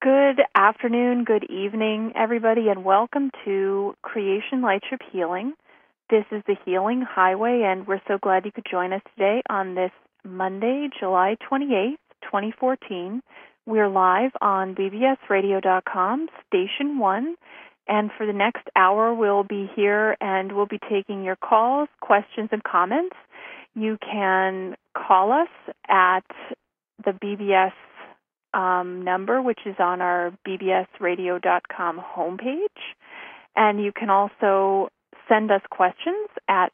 Good afternoon, good evening, everybody, and welcome to Creation Lightship Healing. This is the Healing Highway, and we're so glad you could join us today on this Monday, July 28th, 2014. We're live on bbsradio.com, Station 1, and for the next hour we'll be here and we'll be taking your calls, questions, and comments. You can call us at the BBS number, which is on our bbsradio.com homepage. And you can also send us questions at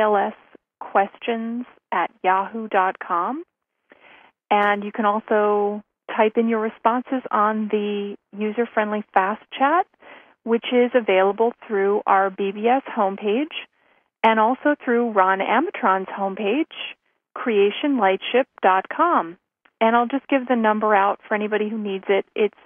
clsquestions@yahoo.com. And you can also type in your responses on the user-friendly Fast Chat, which is available through our BBS homepage and also through Ron Amatron's homepage, creationlightship.com. And I'll just give the number out for anybody who needs it. It's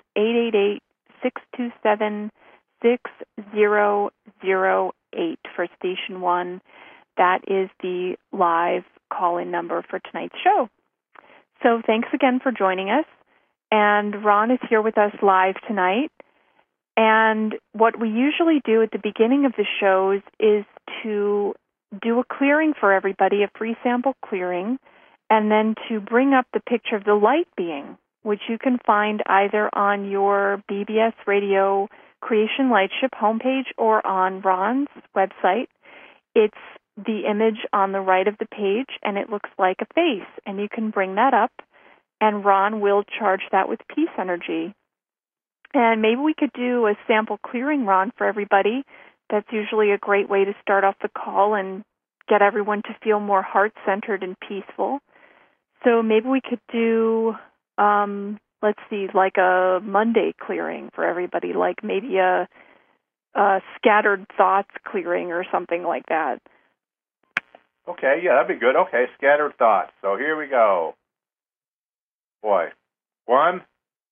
888-627-6008 for Station 1. That is the live call-in number for tonight's show. So thanks again for joining us. And Ron is here with us live tonight. And what we usually do at the beginning of the shows is to do a clearing for everybody, a free sample clearing, and then to bring up the picture of the light being, which you can find either on your BBS Radio Creation Lightship homepage or on Ron's website. It's the image on the right of the page, and it looks like a face, and you can bring that up, and Ron will charge that with peace energy. And maybe we could do a sample clearing, Ron, for everybody. That's usually a great way to start off the call and get everyone to feel more heart-centered and peaceful. So maybe we could do, like a Monday clearing for everybody, like maybe a scattered thoughts clearing or something like that. Okay, yeah, that'd be good. Okay, scattered thoughts. So here we go. Boy. 1.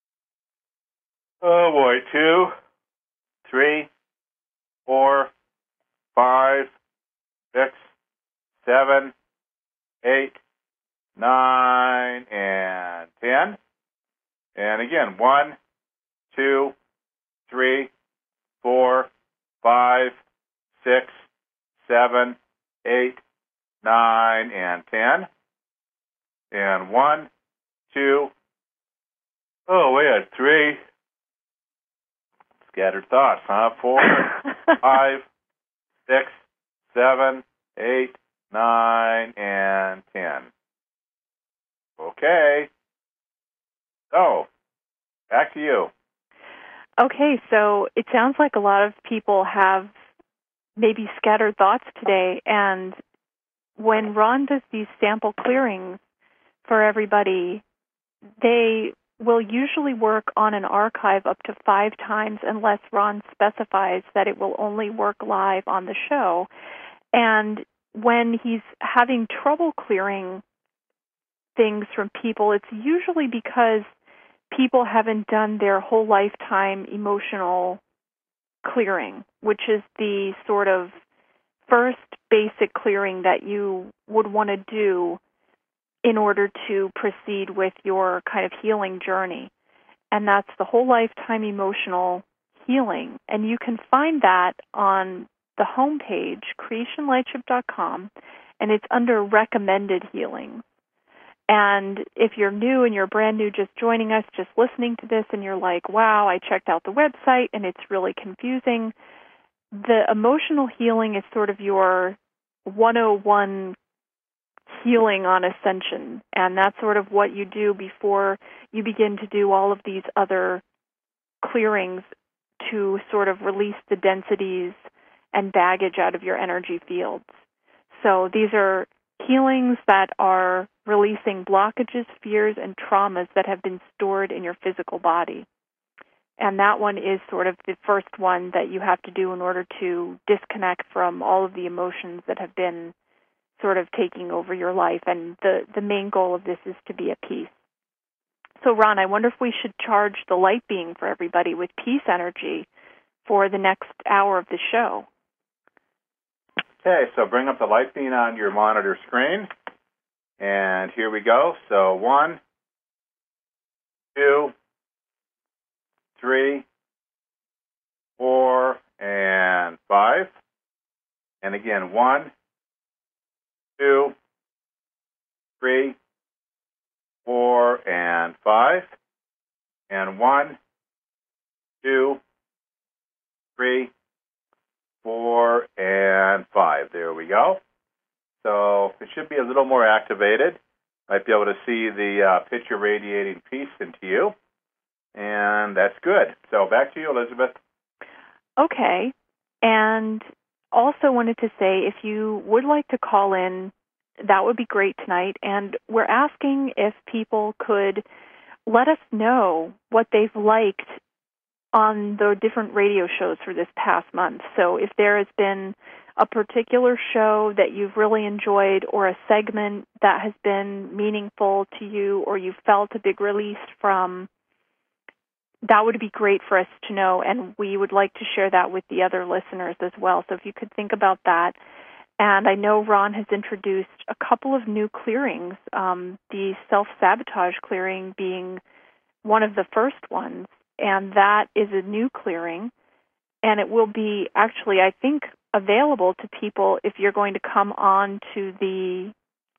Oh, boy. 2, 3, 4, 5, 6, 7, 8, 9, and 10. And again, 1, 2, 3, 4, 5, 6, 7, 8, 9, and 10. And 1, 2, oh, we had 3. Scattered thoughts, huh? 4, 5, 6, 7, 8, 9, and 10. Okay. So, back to you. Okay, so it sounds like a lot of people have maybe scattered thoughts today, and when Ron does these sample clearings for everybody, they will usually work on an archive up to 5 times unless Ron specifies that it will only work live on the show. And when he's having trouble clearing things from people, it's usually because people haven't done their whole lifetime emotional clearing, which is the sort of first basic clearing that you would want to do in order to proceed with your kind of healing journey. And that's the whole lifetime emotional healing. And you can find that on the homepage, creationlightship.com, and it's under recommended healing. And if you're new and you're brand new, just joining us, just listening to this, and you're like, wow, I checked out the website and it's really confusing, the emotional healing is sort of your 101 healing on ascension. And that's sort of what you do before you begin to do all of these other clearings to sort of release the densities and baggage out of your energy fields. So these are healings that are releasing blockages, fears, and traumas that have been stored in your physical body. And that one is sort of the first one that you have to do in order to disconnect from all of the emotions that have been sort of taking over your life. And the main goal of this is to be at peace. So, Ron, I wonder if we should charge the light being for everybody with peace energy for the next hour of the show. Okay, so bring up the light beam on your monitor screen. And here we go. So 1, 2, 3, 4, and 5. And again, 1, 2, 3, 4, and 5. And 1, 2, 3, 4, and 5. There we go. So it should be a little more activated. Might be able to see the picture radiating peace into you. And that's good. So back to you, Elizabeth. Okay. And also wanted to say, if you would like to call in, that would be great tonight. And we're asking if people could let us know what they've liked on the different radio shows for this past month. So if there has been a particular show that you've really enjoyed, or a segment that has been meaningful to you, or you felt a big release from, that would be great for us to know, and we would like to share that with the other listeners as well. So if you could think about that. And I know Ron has introduced a couple of new clearings, the self-sabotage clearing being one of the first ones, and that is a new clearing, and it will be actually, I think, available to people if you're going to come on to the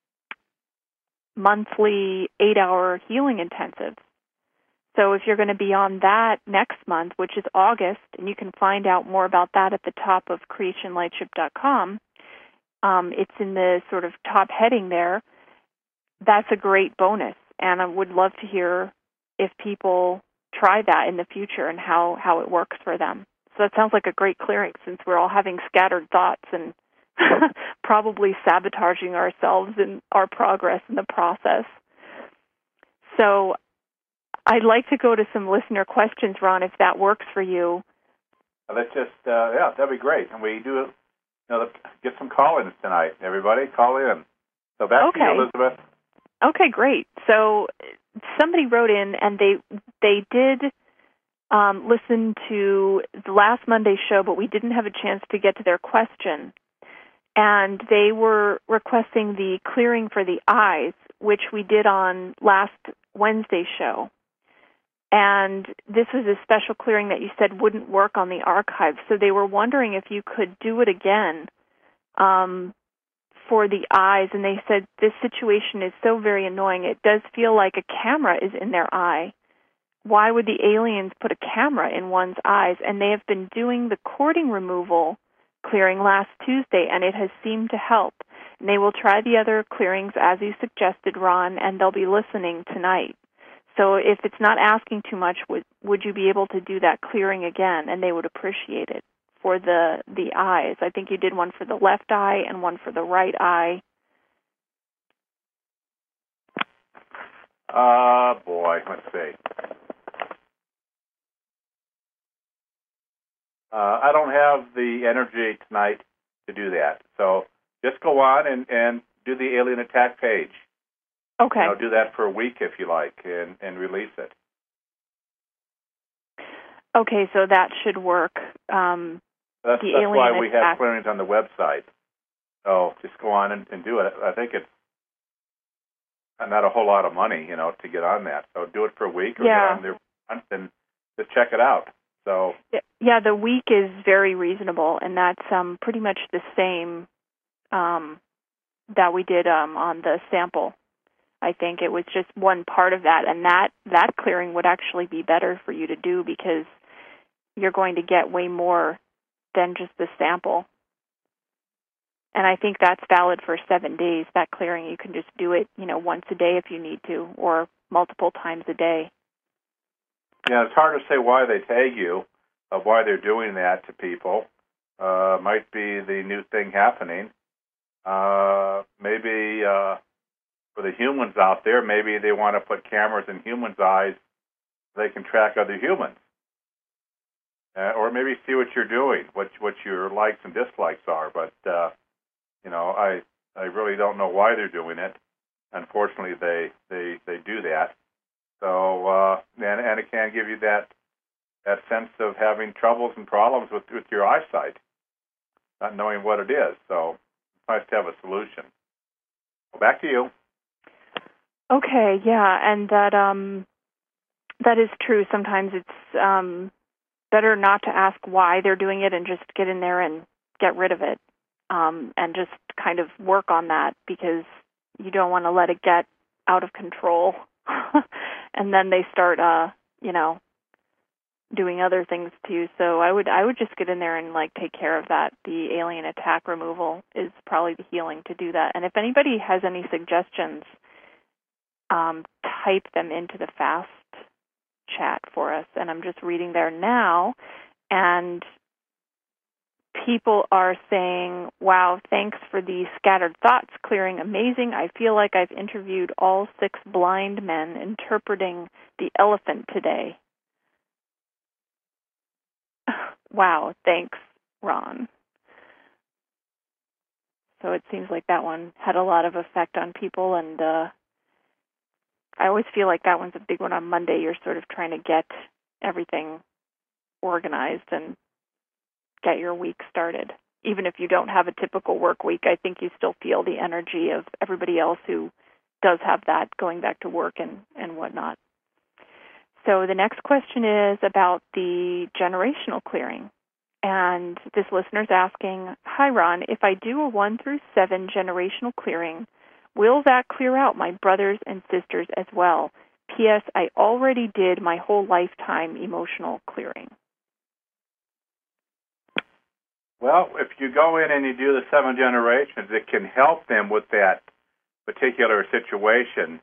monthly 8-hour healing intensives. So if you're going to be on that next month, which is August, and you can find out more about that at the top of creationlightship.com, it's in the sort of top heading there. That's a great bonus, and I would love to hear if people try that in the future and how it works for them. So that sounds like a great clearing, since we're all having scattered thoughts and probably sabotaging ourselves in our progress in the process. So I'd like to go to some listener questions, Ron, if that works for you. Let's just, yeah, that'd be great. And we do, get some call-ins tonight. Everybody, call in. So back to you, Elizabeth. Okay, great. So somebody wrote in, and they did listen to the last Monday's show, but we didn't have a chance to get to their question. And they were requesting the clearing for the eyes, which we did on last Wednesday's show. And this was a special clearing that you said wouldn't work on the archive. So they were wondering if you could do it again for the eyes. And they said this situation is so very annoying. It does feel like a camera is in their eye. Why would the aliens put a camera in one's eyes? And they have been doing the cording removal clearing last Tuesday, and it has seemed to help. And they will try the other clearings as you suggested, Ron, and they'll be listening tonight. So if it's not asking too much, would you be able to do that clearing again? And they would appreciate it for the eyes. I think you did one for the left eye and one for the right eye. Boy, let's see. I don't have the energy tonight to do that. So just go on and do the alien attack page. Okay. Do that for a week if you like, and release it. Okay, so that should work. That's why we have clearings on the website. So just go on and do it. I think it's not a whole lot of money, to get on that. So do it for a week or get on there and just check it out. So yeah, the week is very reasonable, and that's pretty much the same that we did on the sample. I think it was just one part of that, and that clearing would actually be better for you to do because you're going to get way more than just the sample. And I think that's valid for 7 days, that clearing. You can just do it, once a day if you need to, or multiple times a day. Yeah, it's hard to say why they tag you, of why they're doing that to people. Might be the new thing happening. Maybe for the humans out there, maybe they want to put cameras in humans' eyes so they can track other humans. Or maybe see what you're doing, what your likes and dislikes are. But, I really don't know why they're doing it. Unfortunately, they do that. So, and it can give you that sense of having troubles and problems with your eyesight, not knowing what it is. So it's nice to have a solution. Well, back to you. Okay, yeah, and that That is true. Sometimes it's better not to ask why they're doing it and just get in there and get rid of it, and just kind of work on that, because you don't want to let it get out of control and then they start doing other things too. So I would just get in there and take care of that. The alien attack removal is probably the healing to do that. And if anybody has any suggestions, type them into the FAST chat for us. And I'm just reading there now, and people are saying, wow, thanks for the scattered thoughts clearing. Amazing. I feel like I've interviewed all 6 blind men interpreting the elephant today. Wow, thanks, Ron. So it seems like that one had a lot of effect on people, and I always feel like that one's a big one on Monday. You're sort of trying to get everything organized and get your week started. Even if you don't have a typical work week, I think you still feel the energy of everybody else who does have that going back to work and whatnot. So the next question is about the generational clearing. And this listener's asking, hi, Ron, if I do a 1 through 7 generational clearing, will that clear out my brothers and sisters as well? P.S. I already did my whole lifetime emotional clearing. Well, if you go in and you do the 7 generations, it can help them with that particular situation.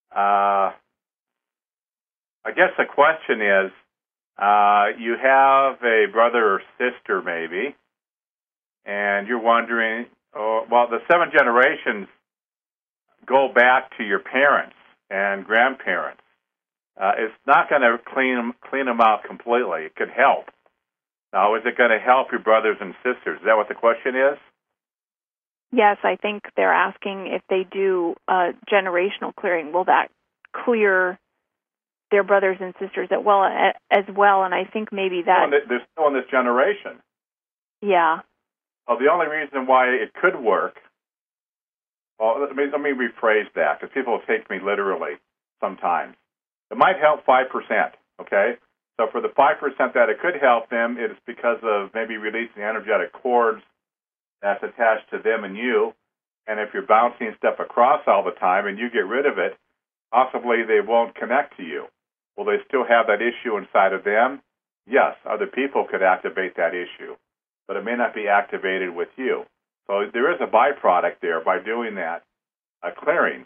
I guess the question is, you have a brother or sister maybe, and you're wondering, the 7 generations go back to your parents and grandparents. It's not going to clean them out completely. It could help. Now, is it going to help your brothers and sisters? Is that what the question is? Yes, I think they're asking if they do generational clearing, will that clear their brothers and sisters as well? And I think maybe that... They're still in this generation. Yeah. Well, the only reason why it could work... Well, let me rephrase that, because people take me literally sometimes. It might help 5%, okay? So for the 5% that it could help them, it is because of maybe releasing energetic cords that's attached to them and you. And if you're bouncing stuff across all the time and you get rid of it, possibly they won't connect to you. Will they still have that issue inside of them? Yes, other people could activate that issue, but it may not be activated with you. So there is a byproduct there by doing that clearing.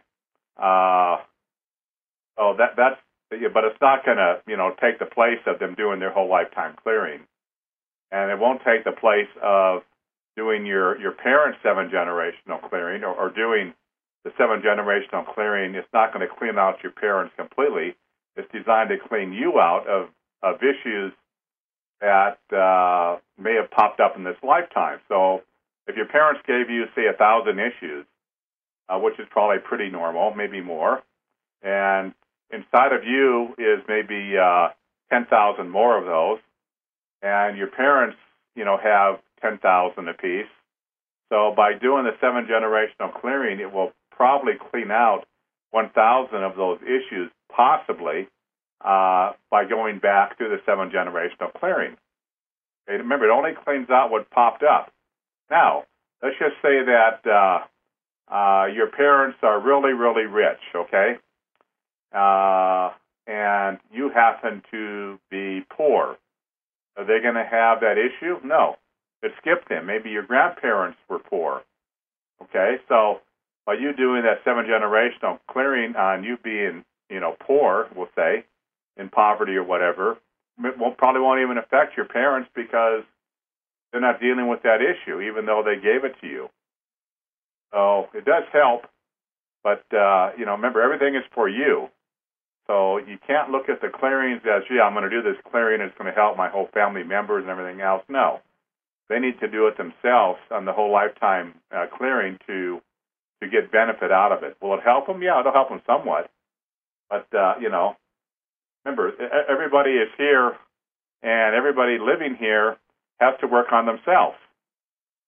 But it's not going to, take the place of them doing their whole lifetime clearing, and it won't take the place of doing your parents' 7 generational clearing or doing the 7 generational clearing. It's not going to clean out your parents completely. It's designed to clean you out of issues that may have popped up in this lifetime. So if your parents gave you, say, 1,000 issues, which is probably pretty normal, maybe more, and inside of you is maybe 10,000 more of those, and your parents, have 10,000 apiece. So by doing the 7 generational clearing, it will probably clean out 1,000 of those issues, possibly, by going back through the 7 generational clearing. Okay, remember, it only cleans out what popped up. Now, let's just say that your parents are really, really rich, okay? And you happen to be poor. Are they going to have that issue? No. It skipped them. Maybe your grandparents were poor. Okay, so by you doing that 7 generational clearing on you being, poor, we'll say, in poverty or whatever, it probably won't even affect your parents because they're not dealing with that issue, even though they gave it to you. So it does help, but, remember, everything is for you. So you can't look at the clearings as, I'm going to do this clearing, it's going to help my whole family members and everything else. No. They need to do it themselves on the whole lifetime clearing to get benefit out of it. Will it help them? Yeah, it'll help them somewhat. But, remember, everybody is here, and everybody living here has to work on themselves.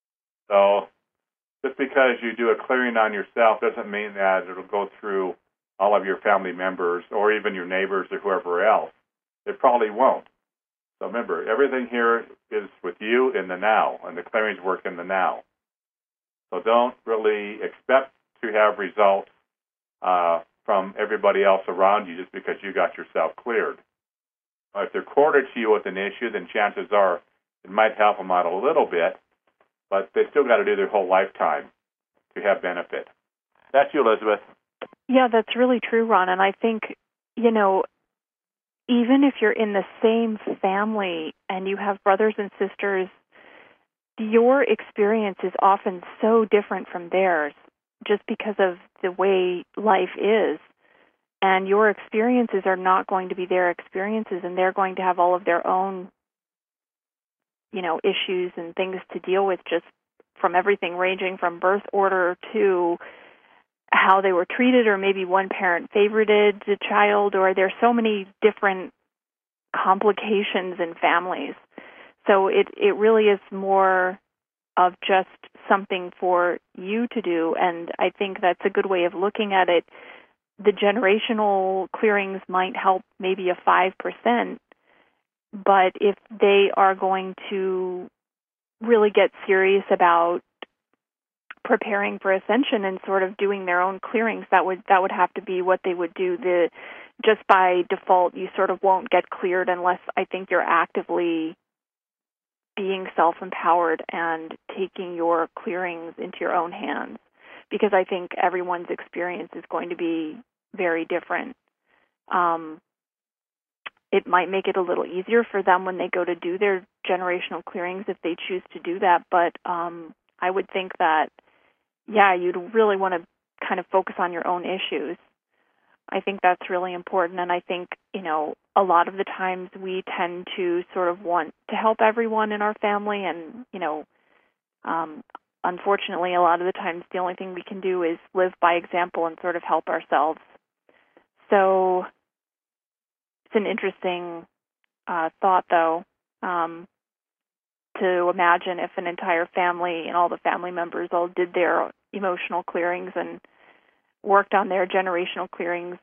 So just because you do a clearing on yourself doesn't mean that it'll go through all of your family members or even your neighbors or whoever else. It probably won't. So remember, everything here is with you in the now, and the clearings work in the now. So don't really expect to have results from everybody else around you just because you got yourself cleared. If they're quartered to you with an issue, then chances are it might help them out a little bit, but they still got to do their whole lifetime to have benefit. That's you, Elizabeth. Yeah, that's really true, Ron. And I think, even if you're in the same family and you have brothers and sisters, your experience is often so different from theirs just because of the way life is. And your experiences are not going to be their experiences, and they're going to have all of their own, issues and things to deal with, just from everything ranging from birth order to how they were treated, or maybe one parent favorited the child, or there's so many different complications in families. So it really is more of just something for you to do, and I think that's a good way of looking at it. The generational clearings might help maybe a 5%, but if they are going to really get serious about preparing for ascension and sort of doing their own clearings, that would have to be what they would do. Just by default, you sort of won't get cleared unless I think you're actively being self-empowered and taking your clearings into your own hands, because I think everyone's experience is going to be very different. It might make it a little easier for them when they go to do their generational clearings if they choose to do that, but I would think that, you'd really want to kind of focus on your own issues. I think that's really important, and I think, a lot of the times we tend to sort of want to help everyone in our family, and, unfortunately, a lot of the times the only thing we can do is live by example and sort of help ourselves. So it's an interesting thought, though, to imagine if an entire family and all the family members all did their emotional clearings and worked on their generational clearings.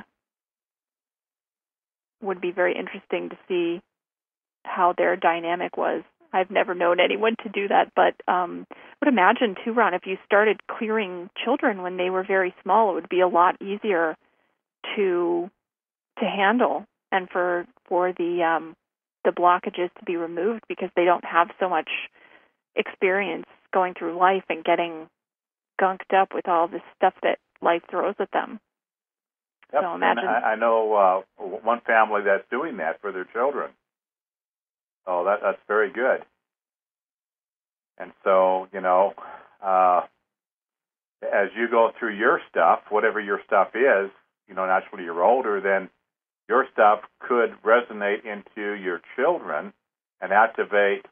Would be very interesting to see how their dynamic was. I've never known anyone to do that, but I would imagine too, Ron, if you started clearing children when they were very small, it would be a lot easier to handle and for the blockages to be removed, because they don't have so much experience going through life and getting gunked up with all this stuff that life throws at them. Yep. So imagine. And I know one family that's doing that for their children. Oh, that's very good. And so, as you go through your stuff, whatever your stuff is, naturally you're older, then your stuff could resonate into your children and activate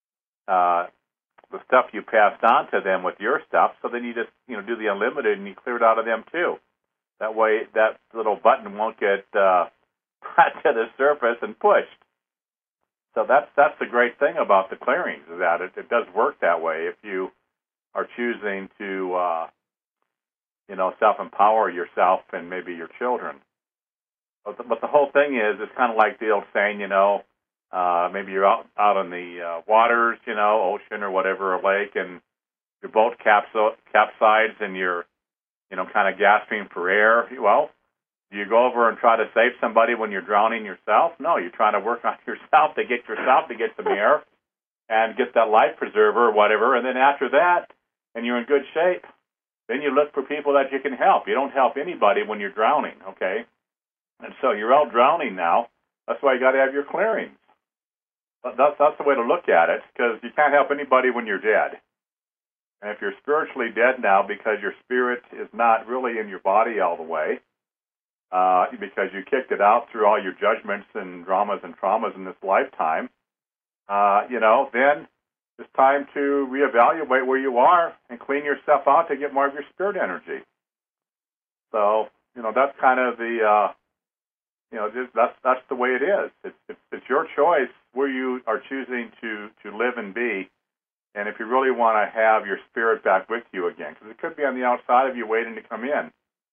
the stuff you passed on to them with your stuff. So then you just, do the unlimited and you clear it out of them too. That way, that little button won't get brought to the surface and pushed. So that's the great thing about the clearings, is that it does work that way if you are choosing to, self-empower yourself and maybe your children. But the whole thing is, it's kind of like the old saying, maybe you're out on the waters, ocean or whatever, or lake, and your boat capsizes and you're, kind of gasping for air. Well, do you go over and try to save somebody when you're drowning yourself? No, you're trying to work on yourself to get some air and get that life preserver or whatever. And then after that, and you're in good shape, then you look for people that you can help. You don't help anybody when you're drowning, okay? And so you're out drowning now. That's why you got to have your clearings. That's the way to look at it, because you can't help anybody when you're dead. And if you're spiritually dead now because your spirit is not really in your body all the way, because you kicked it out through all your judgments and dramas and traumas in this lifetime, then it's time to reevaluate where you are and clean yourself out to get more of your spirit energy. So, that's kind of the, that's the way it is. It's your choice where you are choosing to live and be. And if you really want to have your spirit back with you again, because it could be on the outside of you waiting to come in.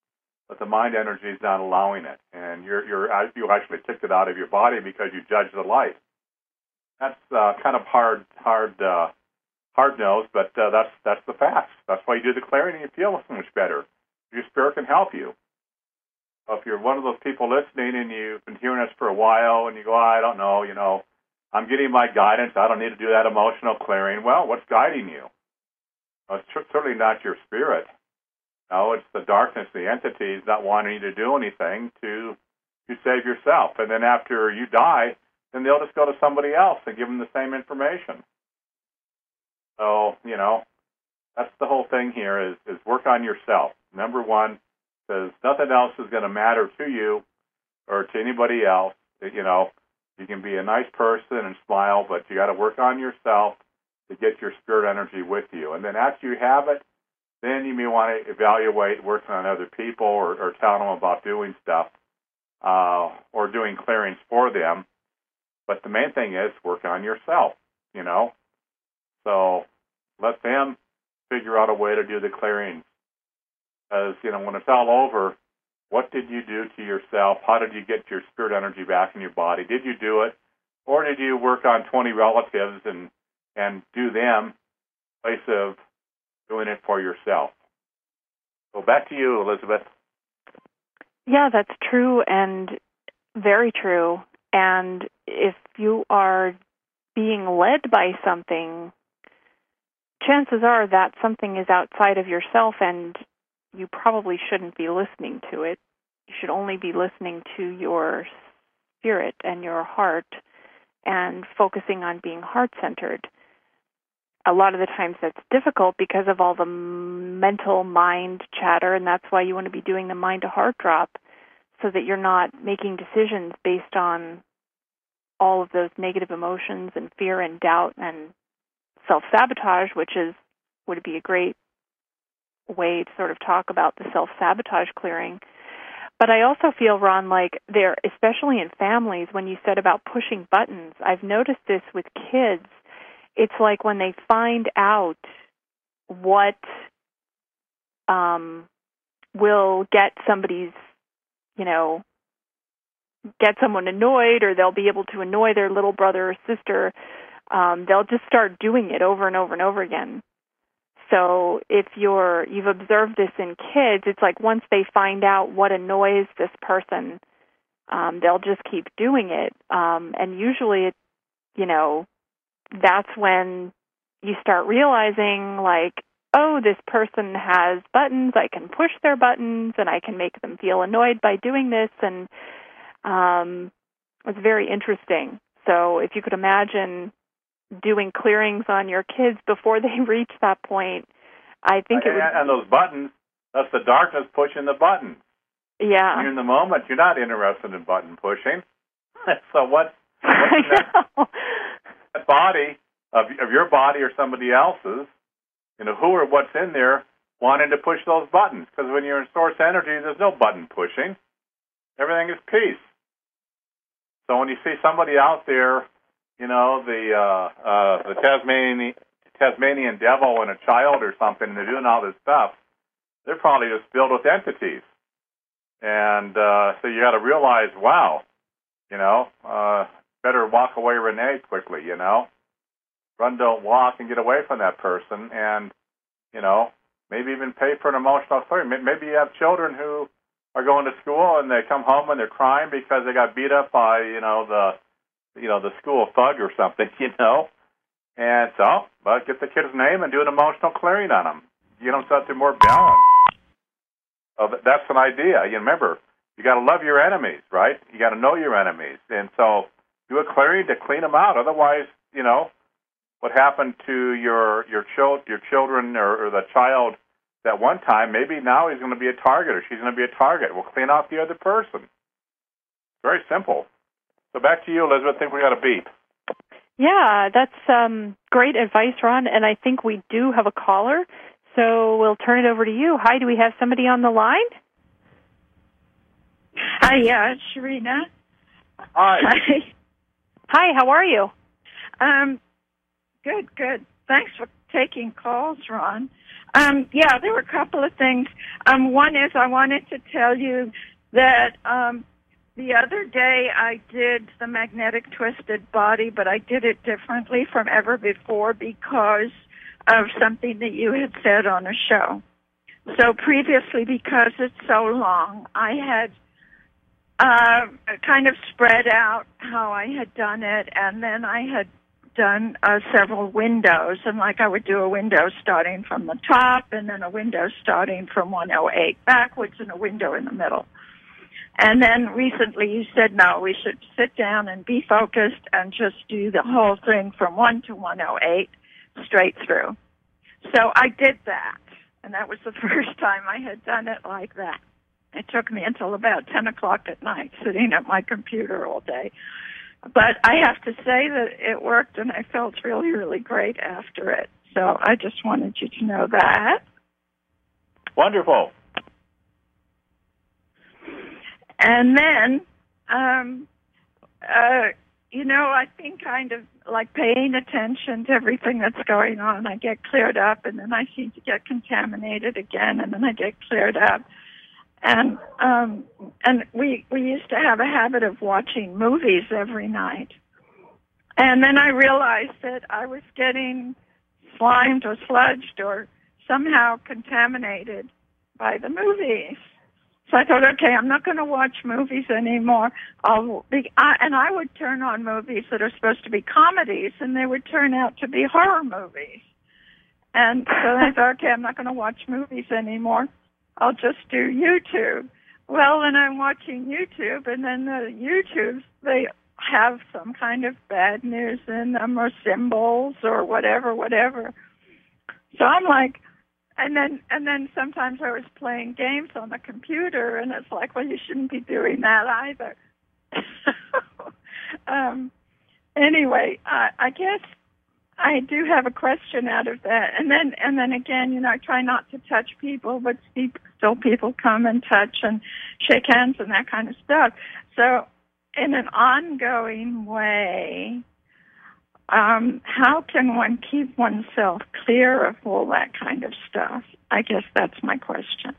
but the mind energy is not allowing it, and you actually kicked it out of your body because you judged the light. That's kind of hard nosed, but that's the facts. That's why you do the clearing and you feel so much better. Your spirit can help you. So if you're one of those people listening and you've been hearing us for a while and you go, I don't know, I'm getting my guidance, I don't need to do that emotional clearing. Well, what's guiding you? Well, it's certainly not your spirit. No, it's the darkness, the entities not wanting you to do anything to save yourself. And then after you die, then they'll just go to somebody else and give them the same information. So, that's the whole thing here is work on yourself. Number one, because nothing else is going to matter to you or to anybody else. You can be a nice person and smile, but you got to work on yourself to get your spirit energy with you. And then after you have it, then you may want to evaluate working on other people or telling them about doing stuff or doing clearings for them. But the main thing is work on yourself, So let them figure out a way to do the clearings. Because, when it's all over, what did you do to yourself? How did you get your spirit energy back in your body? Did you do it? Or did you work on 20 relatives and do them in place of doing it for yourself? So back to you, Elizabeth. Yeah, that's true and very true. And if you are being led by something, chances are that something is outside of yourself and you probably shouldn't be listening to it. You should only be listening to your spirit and your heart and focusing on being heart-centered. A lot of the times that's difficult because of all the mental mind chatter, and that's why you want to be doing the mind-to-heart drop so that you're not making decisions based on all of those negative emotions and fear and doubt and self-sabotage, which would be a great way to sort of talk about the self-sabotage clearing. But I also feel, Ron, like there, especially in families, when you said about pushing buttons, I've noticed this with kids. It's like when they find out what will get get someone annoyed, or they'll be able to annoy their little brother or sister, they'll just start doing it over and over and over again. So if you've observed this in kids, it's like once they find out what annoys this person, they'll just keep doing it. And usually, that's when you start realizing, like, oh, this person has buttons. I can push their buttons, and I can make them feel annoyed by doing this. And it's very interesting. So if you could imagine doing clearings on your kids before they reach that point, I think it would... And those buttons, that's the darkness pushing the buttons. Yeah. You're in the moment, you're not interested in button pushing. So what's in that body, of your body or somebody else's, who or what's in there wanting to push those buttons? Because when you're in source energy, there's no button pushing. Everything is peace. So when you see somebody out there, the Tasmanian devil and a child or something, and they're doing all this stuff, they're probably just filled with entities. And so you got to realize, wow, better walk away, Renee, quickly, Run, don't walk, and get away from that person. And, maybe even pay for an emotional clearing. Maybe you have children who are going to school and they come home and they're crying because they got beat up by, the school thug or something, And so, get the kid's name and do an emotional clearing on them. Get them so that they're more balanced. So that's an idea. You remember, you got to love your enemies, right? You got to know your enemies. And so do a clearing to clean them out. Otherwise, what happened to your children or the child at one time, maybe now he's going to be a target or she's going to be a target. We'll clean out the other person. Very simple. So back to you, Elizabeth. I think we got a beep. Yeah, that's great advice, Ron. And I think we do have a caller, so we'll turn it over to you. Hi, do we have somebody on the line? Hi, yeah, it's Sharina. Hi. Hi, how are you? Good. Thanks for taking calls, Ron. Yeah, there were a couple of things. One is I wanted to tell you that the other day I did the magnetic twisted body, but I did it differently from ever before because of something that you had said on a show. So previously, because it's so long, I had kind of spread out how I had done it, and then I had done several windows, and like I would do a window starting from the top, and then a window starting from 108 backwards, and a window in the middle. And then recently you said, no, we should sit down and be focused and just do the whole thing from 1 to 108 straight through. So I did that, and that was the first time I had done it like that. It took me until about 10 o'clock at night sitting at my computer all day. But I have to say that it worked, and I felt really, really great after it. So I just wanted you to know that. Wonderful. And then, I think kind of like paying attention to everything that's going on. I get cleared up, and then I seem to get contaminated again, and then I get cleared up. And we used to have a habit of watching movies every night. And then I realized that I was getting slimed or sludged or somehow contaminated by the movies. So I thought, okay, I'm not going to watch movies anymore. And I would turn on movies that are supposed to be comedies, and they would turn out to be horror movies. And so I thought, okay, I'm not going to watch movies anymore. I'll just do YouTube. Well, then I'm watching YouTube, and then the YouTubes, they have some kind of bad news in them or symbols or whatever. So I'm like, and then sometimes I was playing games on the computer, and it's like, well, you shouldn't be doing that either. Anyway, I guess I do have a question out of that. And then again, I try not to touch people, but still people come and touch and shake hands and that kind of stuff. So in an ongoing way, how can one keep oneself clear of all that kind of stuff? I guess that's my question.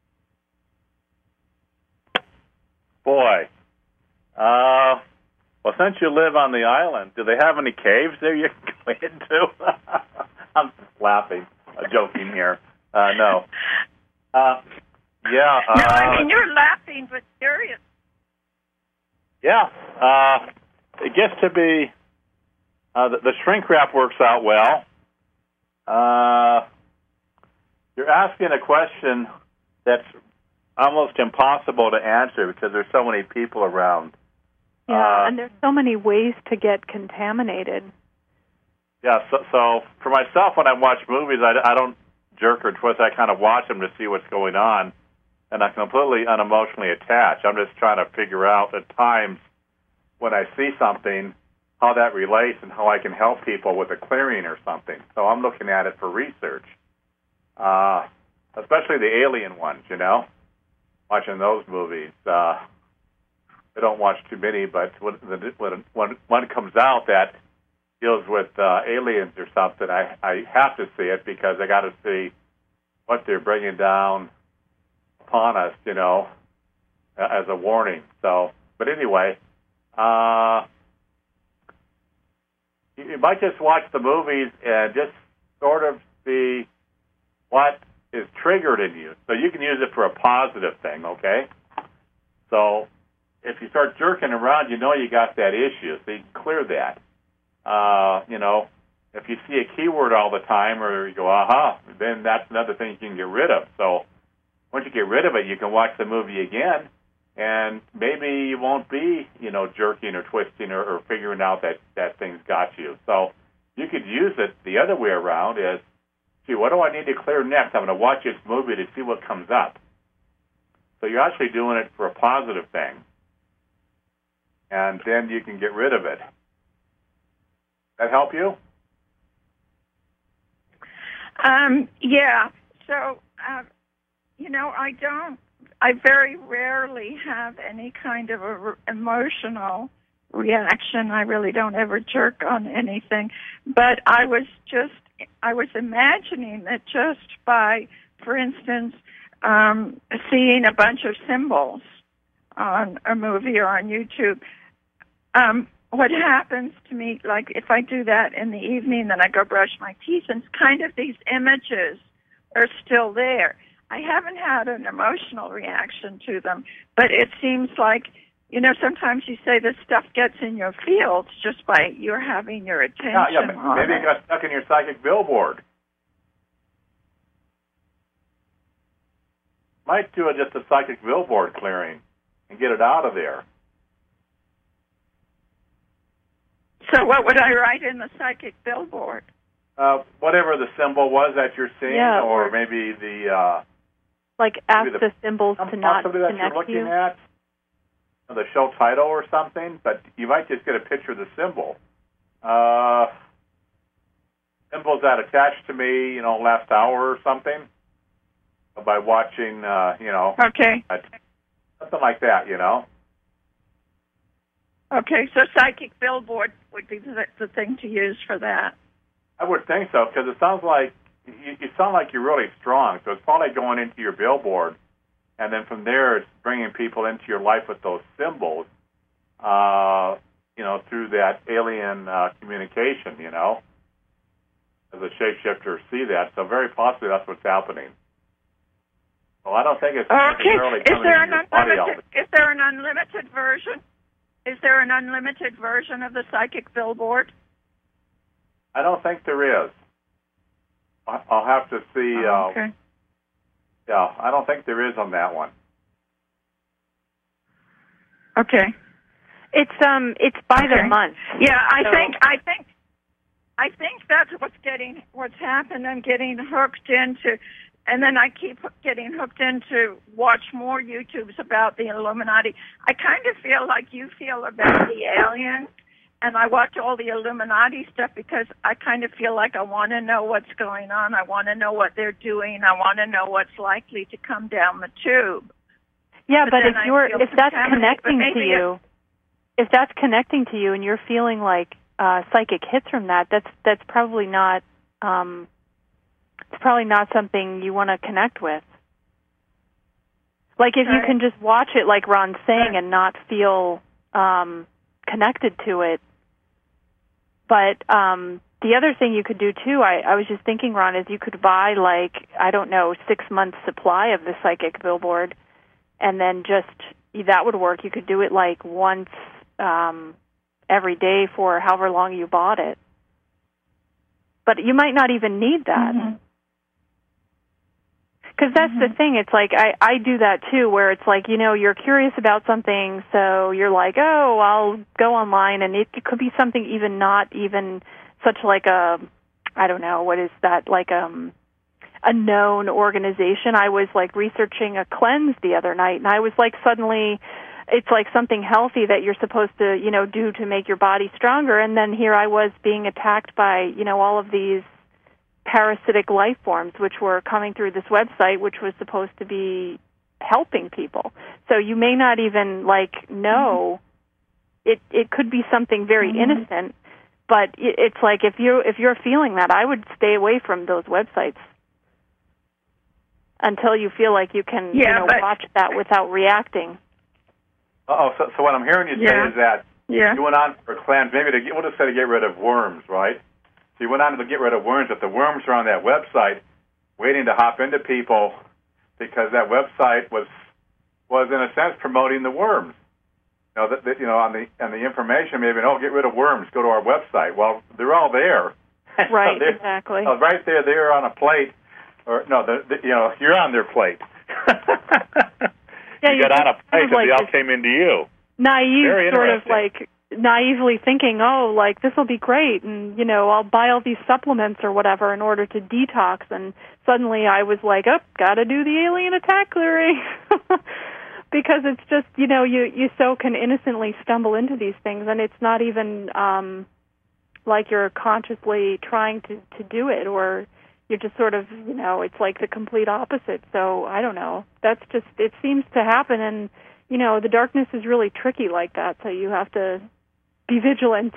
Boy. Well, since you live on the island, do they have any caves there you can go into? I'm just laughing, joking here. No. Yeah. No, I mean, you're laughing, but serious. Yeah. It gets to be, the shrink wrap works out well. You're asking a question that's almost impossible to answer because there's so many people around. Yeah, and there's so many ways to get contaminated. Yeah, so for myself, when I watch movies, I don't jerk or twist. I kind of watch them to see what's going on, and I'm completely unemotionally attached. I'm just trying to figure out at times when I see something, how that relates and how I can help people with a clearing or something. So I'm looking at it for research, especially the alien ones, watching those movies. I don't watch too many, but when one comes out that deals with aliens or something, I have to see it because I got to see what they're bringing down upon us, as a warning. So, but anyway, you might just watch the movies and just sort of see what is triggered in you. So you can use it for a positive thing, okay? So if you start jerking around, you got that issue, so you can clear that. If you see a keyword all the time or you go, aha, then that's another thing you can get rid of. So once you get rid of it, you can watch the movie again, and maybe you won't be, jerking or twisting or figuring out that thing's got you. So you could use it the other way around as, gee, what do I need to clear next? I'm going to watch this movie to see what comes up. So you're actually doing it for a positive thing. And then you can get rid of it. That help you? Yeah. So, I very rarely have any kind of emotional reaction. I really don't ever jerk on anything. But I was imagining that just by, for instance, seeing a bunch of symbols on a movie or on YouTube, what happens to me, like if I do that in the evening, then I go brush my teeth, and kind of these images are still there. I haven't had an emotional reaction to them, but it seems like, sometimes you say this stuff gets in your fields just by you're having your attention on maybe it. it got stuck in your psychic billboard. Might do just a psychic billboard clearing and get it out of there. So what would I write in the psychic billboard? Whatever the symbol was that you're seeing, or maybe the... ask the symbols to not possibly that connect you're looking you. at, the show title or something, but you might just get a picture of the symbol. Symbols that attached to me, last hour or something, by watching, Okay. Something like that, Okay, so psychic billboard would be the thing to use for that. I would think so, because it sounds like you sound like you're really strong. So it's probably going into your billboard, and then from there it's bringing people into your life with those symbols, through that alien communication, as a shapeshifter see that. So very possibly that's what's happening. Well, I don't think it's necessarily coming in your body. Is there an unlimited version? Is there an unlimited version of the psychic billboard? I don't think there is. I'll have to see. Okay. Yeah, I don't think there is on that one. Okay. It's by the month. Yeah, I think that's what's happened. I'm getting hooked into, and then I keep getting hooked into watch more YouTubes about the Illuminati. I kind of feel like you feel about the aliens. And I watch all the Illuminati stuff because I kind of feel like I want to know what's going on. I want to know what they're doing. I want to know what's likely to come down the tube. Yeah, but if that's connecting to you, and you're feeling like psychic hits from that's probably not it's probably not something you want to connect with. Like if you can just watch it, like Ron's saying, and not feel connected to it. But the other thing you could do, too, I was just thinking, Ron, is you could buy, 6 months supply of the psychic billboard, and then that would work. You could do it, once every day for however long you bought it. But you might not even need that. Because that's the thing. It's like I do that, too, where it's like, you're curious about something, so you're like, oh, I'll go online, and it could be something even not even such like a, I don't know, what is that, like a known organization. I was, researching a cleanse the other night, and I was, suddenly, it's like something healthy that you're supposed to, do to make your body stronger, and then here I was being attacked by, all of these parasitic life forms which were coming through this website, which was supposed to be helping people. So you may not even know it could be something very innocent, but it's like if you're feeling that, I would stay away from those websites until you feel like you can watch that without reacting. So what I'm hearing you say is that you went on for a cleanse, maybe we'll just say to get rid of worms, right? So you went on to get rid of worms, but the worms are on that website waiting to hop into people because that website was in a sense promoting the worms. On the information, maybe, get rid of worms, go to our website. Well, they're all there. Right, exactly. Right there, they're on a plate. Or no, you're on their plate. You got on a plate and they all came into you. Naive, sort of naively thinking, this will be great, and, I'll buy all these supplements or whatever in order to detox, and suddenly I was like, gotta do the alien attack clearing. Because it's just, you so can innocently stumble into these things, and it's not even like you're consciously trying to do it, or you're just sort of, it's like the complete opposite. So, I don't know. That's just, it seems to happen, and, the darkness is really tricky like that, so you have to be vigilant.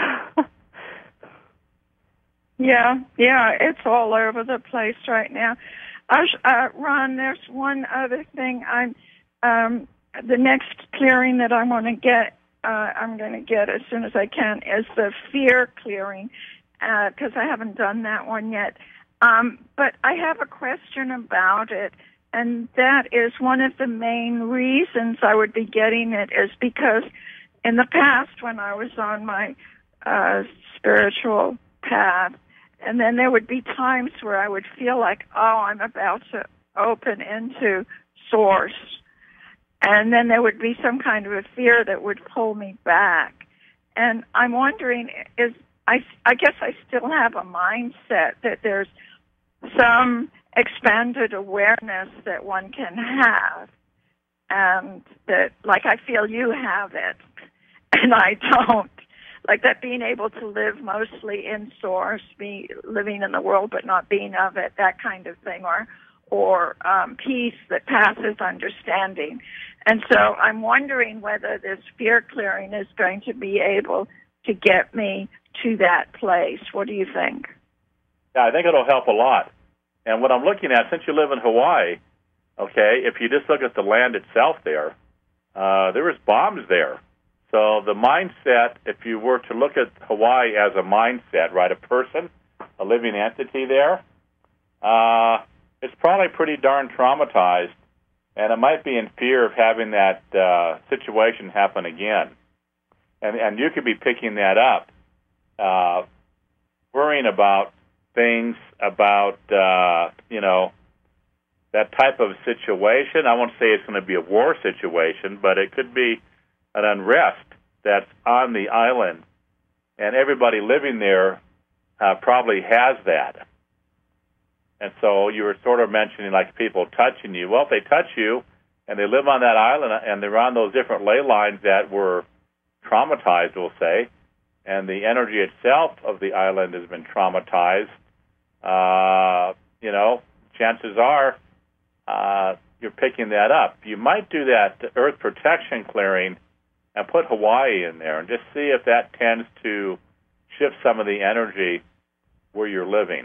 Yeah, it's all over the place right now. Ron, there's one other thing. The next clearing that I want to get, I'm going to get as soon as I can, is the fear clearing, because I haven't done that one yet. But I have a question about it, and that is one of the main reasons I would be getting it is because in the past when I was on my spiritual path, and then there would be times where I would feel like, oh, I'm about to open into Source. And then there would be some kind of a fear that would pull me back. And I'm wondering, I guess I still have a mindset that there's some expanded awareness that one can have. And that, like, I feel you have it, and I don't. Like that being able to live mostly in Source, be living in the world but not being of it, that kind of thing, or peace that passes understanding. And so I'm wondering whether this fear clearing is going to be able to get me to that place. What do you think? Yeah, I think it'll help a lot. And what I'm looking at, since you live in Hawaii, okay, if you just look at the land itself there was bombs there. So the mindset, if you were to look at Hawaii as a mindset, right, a person, a living entity there, it's probably pretty darn traumatized, and it might be in fear of having that situation happen again. And you could be picking that up, worrying about things, about, that type of situation. I won't say it's going to be a war situation, but it could be an unrest that's on the island, and everybody living there probably has that. And so you were sort of mentioning like people touching you. Well, if they touch you and they live on that island and they're on those different ley lines that were traumatized, we'll say, and the energy itself of the island has been traumatized, chances are you're picking that up. You might do that earth protection clearing and put Hawaii in there and just see if that tends to shift some of the energy where you're living.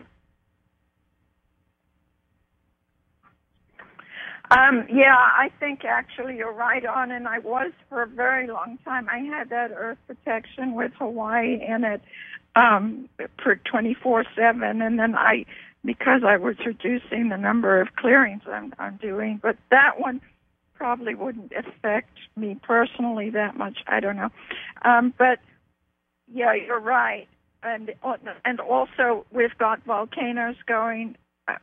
I think actually you're right on, and I was for a very long time. I had that earth protection with Hawaii in it for 24/7, and then because I was reducing the number of clearings I'm doing, but that one probably wouldn't affect me personally that much. I don't know. But yeah, you're right. And also we've got volcanoes going,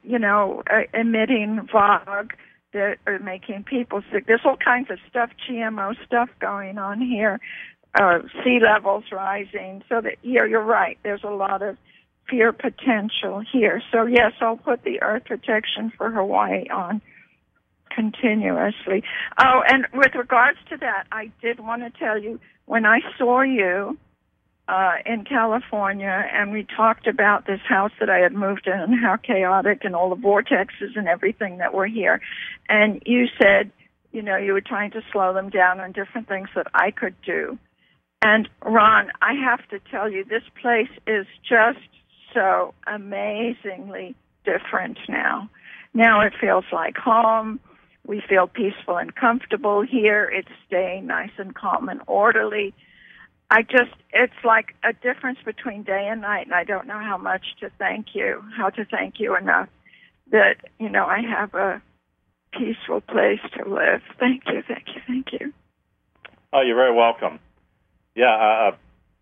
emitting fog that are making people sick. There's all kinds of stuff, GMO stuff going on here, sea levels rising. So that, you're right. There's a lot of fear potential here. So yes, I'll put the earth protection for Hawaii on continuously. Oh, and with regards to that, I did want to tell you, when I saw you in California and we talked about this house that I had moved in and how chaotic and all the vortexes and everything that were here, and you said, you were trying to slow them down on different things that I could do. And Ron, I have to tell you, this place is just so amazingly different now. Now it feels like home. We feel peaceful and comfortable here. It's staying nice and calm and orderly. It's like a difference between day and night, and I don't know how to thank you enough that, I have a peaceful place to live. Thank you, thank you, thank you. Oh, you're very welcome. Yeah,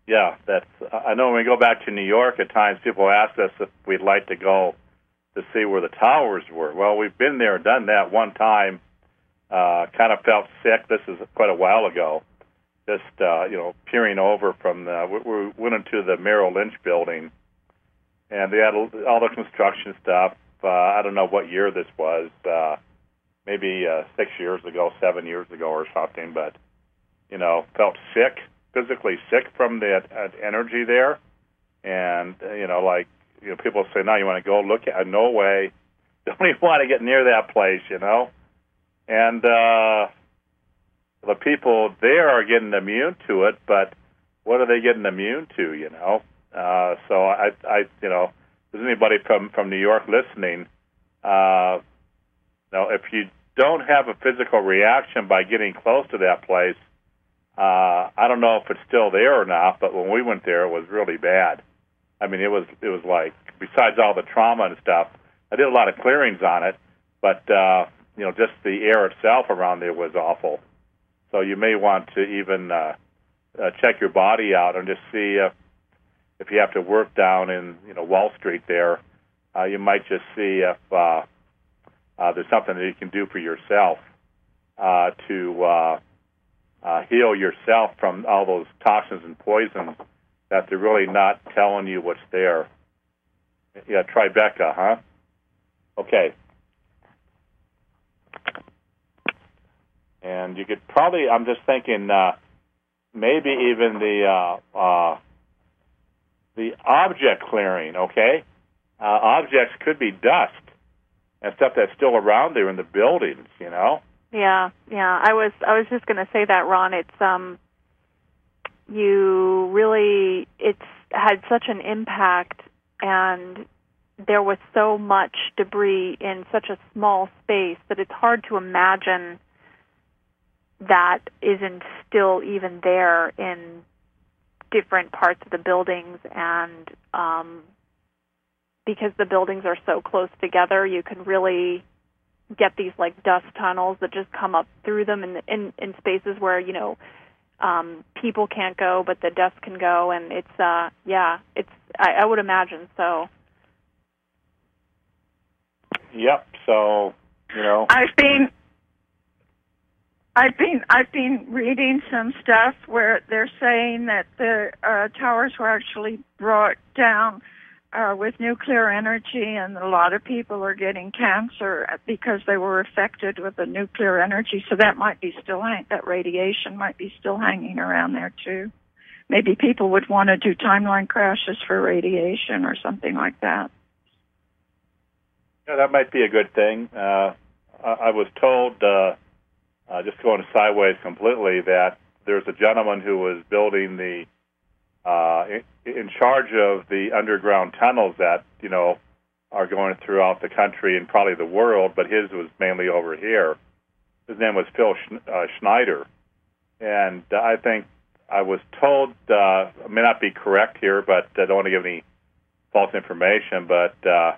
I know when we go back to New York, at times people ask us if we'd like to go to see where the towers were. Well, we've been there, done that one time, kind of felt sick. This is quite a while ago. Just, peering over from we went into the Merrill Lynch building, and they had all the construction stuff. I don't know what year this was, maybe 6 years ago, 7 years ago or something, but, felt sick, physically sick from the energy there. And, people say, no, you want to go look at it? No way. Don't even want to get near that place, And the people there are getting immune to it, but what are they getting immune to? So I if there's anybody from New York listening, if you don't have a physical reaction by getting close to that place, I don't know if it's still there or not. But when we went there, it was really bad. I mean, it was like, besides all the trauma and stuff, I did a lot of clearings on it, but just the air itself around there was awful. So you may want to even check your body out and just see if you have to work down in Wall Street there. You might just see if there's something that you can do for yourself to heal yourself from all those toxins and poisons that they're really not telling you what's there. Yeah, Tribeca, huh? Okay. And you could probably, I'm just thinking, maybe even the object clearing, okay? Objects could be dust and stuff that's still around there in the buildings, Yeah. I was just going to say that, Ron. It's it's had such an impact, and there was so much debris in such a small space that it's hard to imagine that isn't still even there in different parts of the buildings. And because the buildings are so close together, you can really get these like dust tunnels that just come up through them in spaces where people can't go, but the dust can go, and it's I would imagine so. Yep. So I've been reading some stuff where they're saying that the towers were actually brought down with nuclear energy, and a lot of people are getting cancer because they were affected with the nuclear energy. So that might be that radiation might be still hanging around there too. Maybe people would want to do timeline crashes for radiation or something like that. Yeah, that might be a good thing. I was told, just going sideways completely, that there's a gentleman who was building in charge of the underground tunnels that, are going throughout the country and probably the world, but his was mainly over here. His name was Phil Schneider. And I think I was told, I may not be correct here, but I don't want to give any false information, but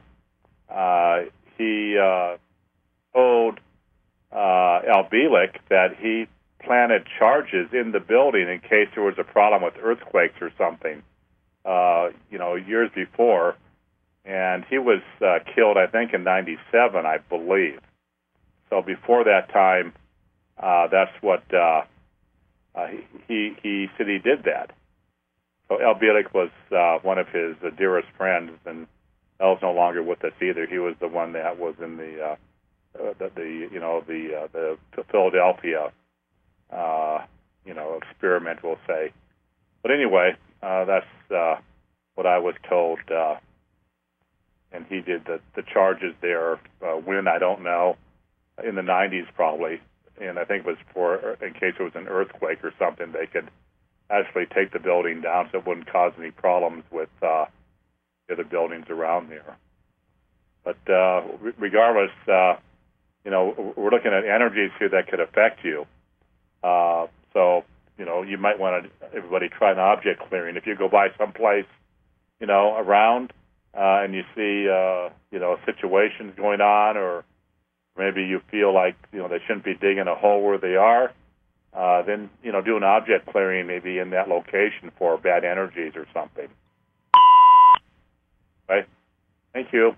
he told Al Bielek that he planted charges in the building in case there was a problem with earthquakes or something, years before. And he was killed, I think, in 97, I believe. So before that time, that's what he said he did that. So Al Bielek was one of his dearest friends, and Al's no longer with us either. He was the one that was in the Philadelphia experiment, we'll say. But anyway, that's what I was told. And he did the charges there. When, I don't know, in the 90s probably. And I think it was in case it was an earthquake or something, they could actually take the building down so it wouldn't cause any problems with the other buildings around there. But regardless, we're looking at energies here that could affect you. So, you might want to, everybody, try an object clearing. If you go by someplace, around, and you see, situations going on, or maybe you feel like, they shouldn't be digging a hole where they are, then, do an object clearing maybe in that location for bad energies or something. Right? Thank you.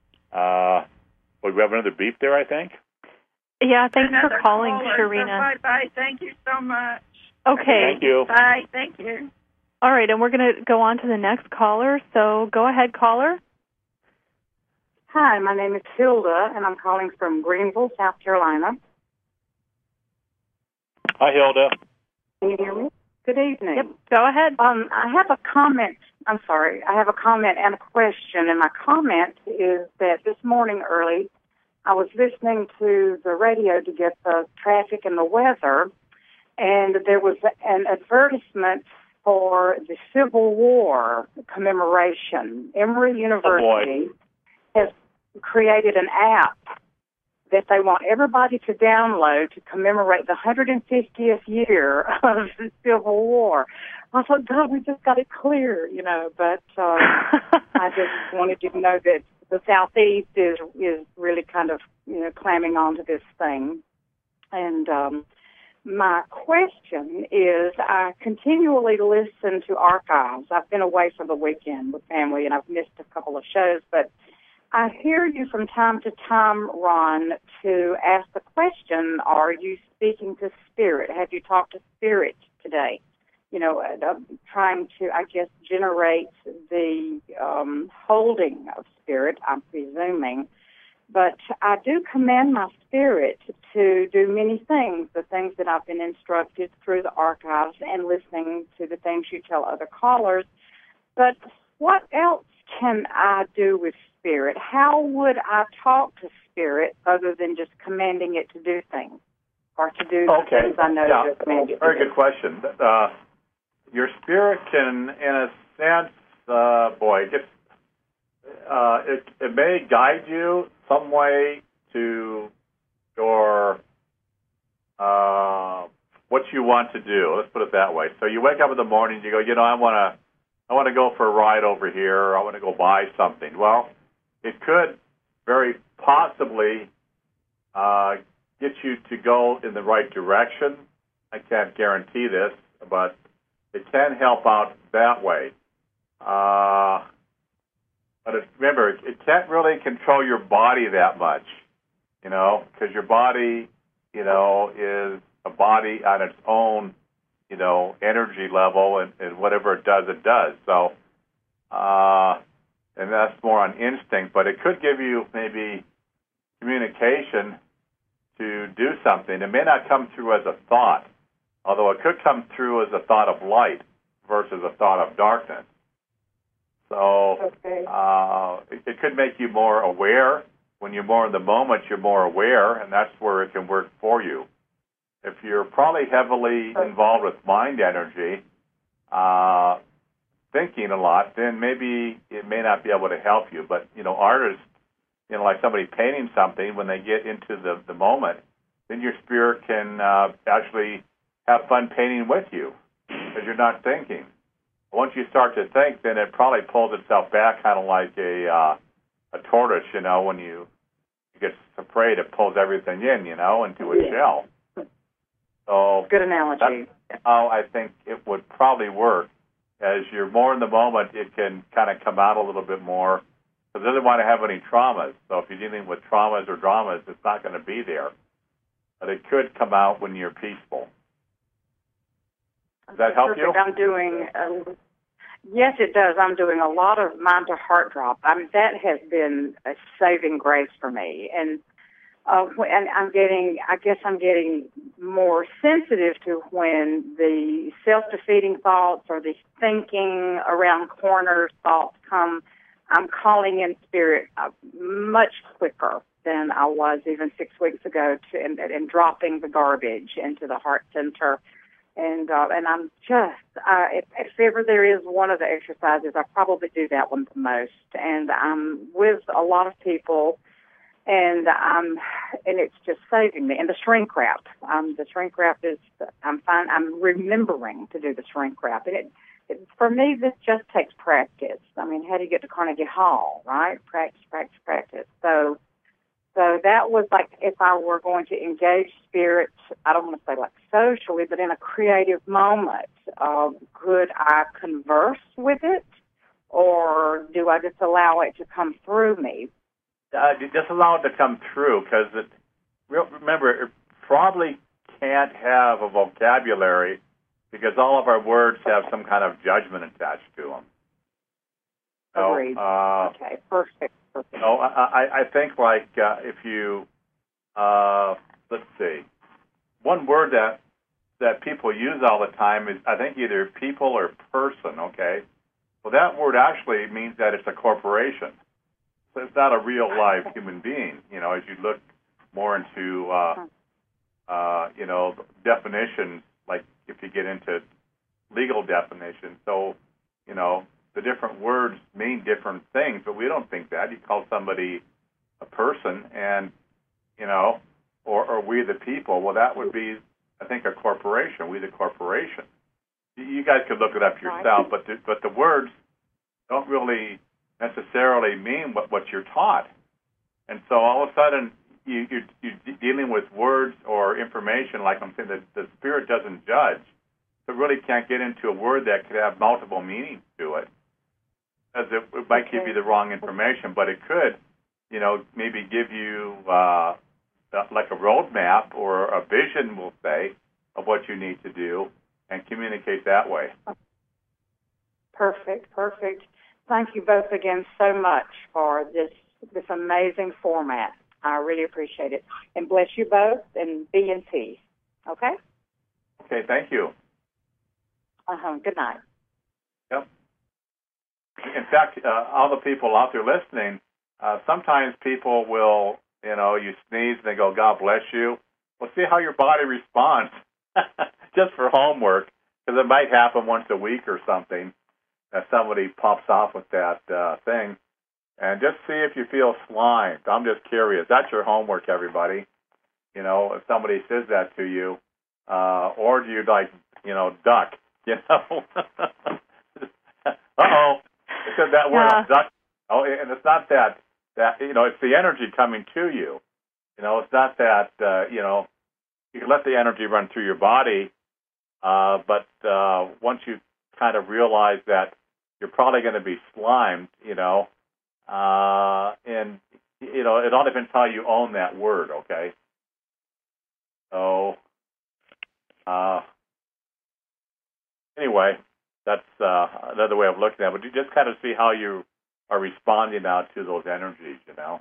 We have another beep there, I think. Yeah, thanks Another for calling, caller. Sharina. Bye. Thank you so much. Okay. Thank you. Bye. Thank you. All right, and we're going to go on to the next caller. So go ahead, caller. Hi, my name is Hilda, and I'm calling from Greenville, South Carolina. Hi, Hilda. Can you hear me? Good evening. Yep, go ahead. I have a comment. I have a comment and a question, and my comment is that this morning early, I was listening to the radio to get the traffic and the weather, and there was an advertisement for the Civil War commemoration. Emory University has created an app that they want everybody to download to commemorate the 150th year of the Civil War. I thought, God, we just got it clear, but I just wanted you to know that the Southeast is really kind of, clamming onto this thing. And my question is, I continually listen to archives. I've been away for the weekend with family, and I've missed a couple of shows, but I hear you from time to time, Ron, to ask the question, are you speaking to spirit? Have you talked to spirit today? Trying to, I guess, generate the holding of spirit, I'm presuming. But I do commend my spirit to do many things, the things that I've been instructed through the archives and listening to the things you tell other callers. But what else can I do with spirit? How would I talk to spirit other than just commanding it to do things or to do the things I know to command it to do? Very good question. Your spirit can, in a sense, it may guide you some way to your what you want to do. Let's put it that way. So you wake up in the morning, you go, I want to go for a ride over here, or I want to go buy something. Well, it could very possibly get you to go in the right direction. I can't guarantee this, but it can help out that way. But remember, it can't really control your body that much, because your body, is a body on its own, energy level, and whatever it does, it does. So, and that's more on instinct, but it could give you maybe communication to do something. It may not come through as a thought, although it could come through as a thought of light versus a thought of darkness. So it could make you more aware. When you're more in the moment, you're more aware, and that's where it can work for you. If you're probably heavily involved with mind energy, thinking a lot, then maybe it may not be able to help you. But, artists, like somebody painting something, when they get into the moment, then your spirit can actually have fun painting with you because you're not thinking. Once you start to think, then it probably pulls itself back, kind of like a tortoise, when you get afraid, it pulls everything in, into a shell. So good analogy. That's how I think it would probably work. As you're more in the moment, it can kind of come out a little bit more, because it doesn't want to have any traumas. So if you're dealing with traumas or dramas, it's not going to be there. But it could come out when you're peaceful. Does that help you? I'm doing, yes, it does. I'm doing a lot of mind to heart drop. That has been a saving grace for me. And I'm getting more sensitive to when the self-defeating thoughts or the thinking around corners thoughts come. I'm calling in spirit much quicker than I was even 6 weeks ago, and dropping the garbage into the heart center. And I'm just, if ever there is one of the exercises, I probably do that one the most. And I'm with a lot of people, and it's just saving me. And the shrink wrap, is, I'm fine. I'm remembering to do the shrink wrap. And it for me, this just takes practice. How do you get to Carnegie Hall, right? Practice, practice, practice. So that was like, if I were going to engage spirits, I don't want to say like socially, but in a creative moment, could I converse with it, or do I just allow it to come through me? Just allow it to come through, because remember, it probably can't have a vocabulary, because all of our words have some kind of judgment attached to them. Agreed. Okay, perfect. I think if you, let's see, one word that people use all the time is, I think, either people or person, okay? Well, that word actually means that it's a corporation. So it's not a real live human being, as you look more into, definitions, like if you get into, legal definition. So, the different words mean different things, but we don't think that. You call somebody a person and, or we the people, well, that would be, I think, a corporation, we the corporation. You guys could look it up yourself, but the words don't really necessarily mean what you're taught. And so all of a sudden, you're dealing with words or information, like I'm saying, the Spirit doesn't judge. So it really can't get into a word that could have multiple meanings to it. Because it might give you the wrong information, but it could, maybe give you like a roadmap or a vision, we'll say, of what you need to do and communicate that way. Perfect. Thank you both again so much for this amazing format. I really appreciate it. And bless you both, and be in peace. Okay? Okay, thank you. Good night. Yep. In fact, all the people out there listening, sometimes people will, you sneeze and they go, God bless you. Well, see how your body responds just for homework, because it might happen once a week or something that somebody pops off with that thing. And just see if you feel slimed. I'm just curious. That's your homework, everybody. If somebody says that to you, or do you duck? Uh-oh. It said that word, duck. Oh, and it's not that it's the energy coming to you. It's not that, you can let the energy run through your body, but once you kind of realize that you're probably going to be slimed, and, it all depends how you own that word, okay? So, anyway, that's another way of looking at it. But you just kind of see how you are responding now to those energies,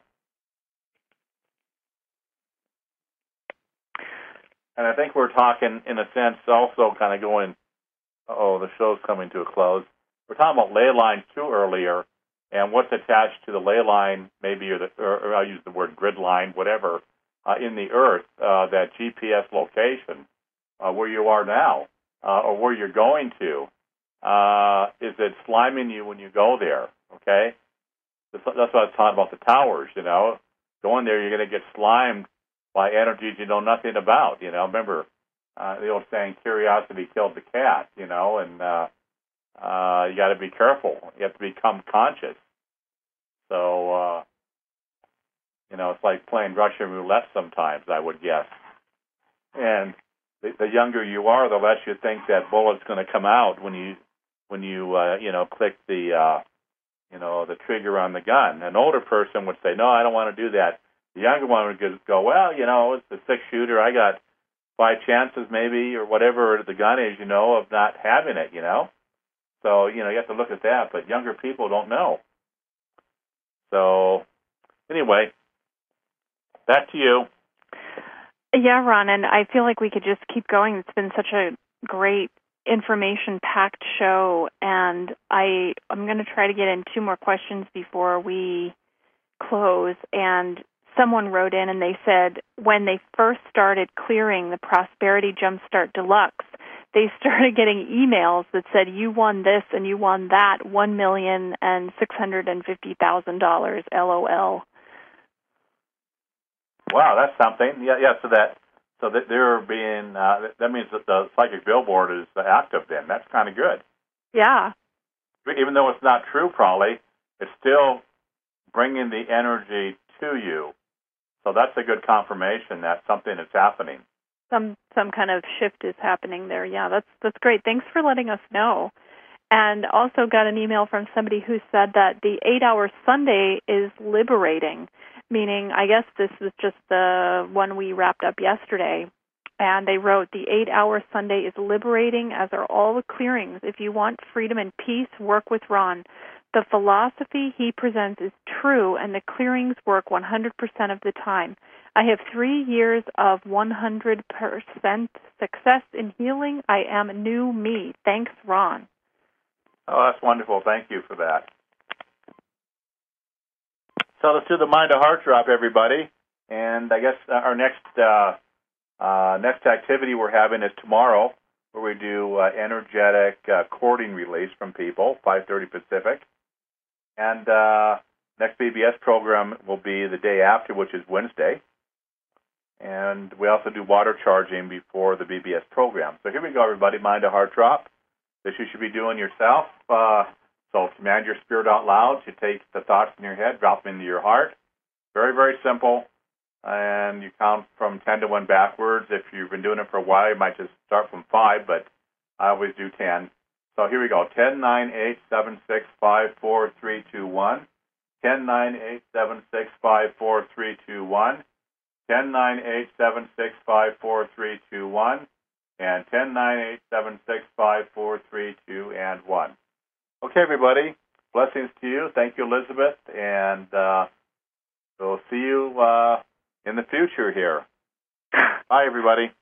And I think we're talking, in a sense, also kind of going, the show's coming to a close. We're talking about ley lines too earlier, and what's attached to the ley line, maybe, or I'll use the word grid line, whatever, in the earth, that GPS location, where you are now, or where you're going to. Is it sliming you when you go there, okay? That's what I was talking about the towers, Going there, you're going to get slimed by energies you know nothing about, Remember, the old saying, curiosity killed the cat, and you got to be careful. You have to become conscious. So, it's like playing Russian roulette sometimes, I would guess. And the younger you are, the less you think that bullet's going to come out when you click the trigger on the gun. An older person would say, no, I don't want to do that. The younger one would go, well, it's a 6-shooter. I got 5 chances maybe, or whatever the gun is, of not having it, So, you have to look at that, but younger people don't know. So, anyway, back to you. Yeah, Ron, and I feel like we could just keep going. It's been such a great information-packed show, and I'm going to try to get in 2 more questions before we close. And someone wrote in and they said when they first started clearing the Prosperity Jumpstart Deluxe, they started getting emails that said, you won this and you won that, $1,650,000, LOL. Wow, that's something. Yeah. So that they're being. That means that the psychic billboard is active. Then that's kind of good. Yeah. Even though it's not true, probably it's still bringing the energy to you. So that's a good confirmation that something is happening. Some kind of shift is happening there. Yeah, that's great. Thanks for letting us know. And also got an email from somebody who said that the 8-hour Sunday is liberating, meaning I guess this was just the one we wrapped up yesterday. And they wrote, the 8-hour Sunday is liberating, as are all the clearings. If you want freedom and peace, work with Ron. The philosophy he presents is true, and the clearings work 100% of the time. I have 3 years of 100% success in healing. I am a new me. Thanks, Ron. Oh, that's wonderful. Thank you for that. So let's do the Mind to Heart Drop, everybody. And I guess our next activity we're having is tomorrow. where we do energetic courting release from people, 5:30 Pacific. And next BBS program will be the day after, which is Wednesday. And we also do water charging before the BBS program. So here we go, everybody. Mind a heart drop. This you should be doing yourself. So command your spirit out loud to take the thoughts in your head, drop them into your heart. Very, very simple. And you count from 10 to 1 backwards. If you've been doing it for a while, you might just start from 5, but I always do 10. So here we go. 10, 9, 8, 7, 6, 5, 4, 3, 2, 1. 10, 9, 8, 7, 6, 5, 4, 3, 2, 1. 10, 9, 8, 7, 6, 5, 4, 3, 2, 1. And 10, 9, 8, 7, 6, 5, 4, 3, 2, and 1. Okay, everybody. Blessings to you. Thank you, Elizabeth. And we'll see you in the future here. Bye, everybody.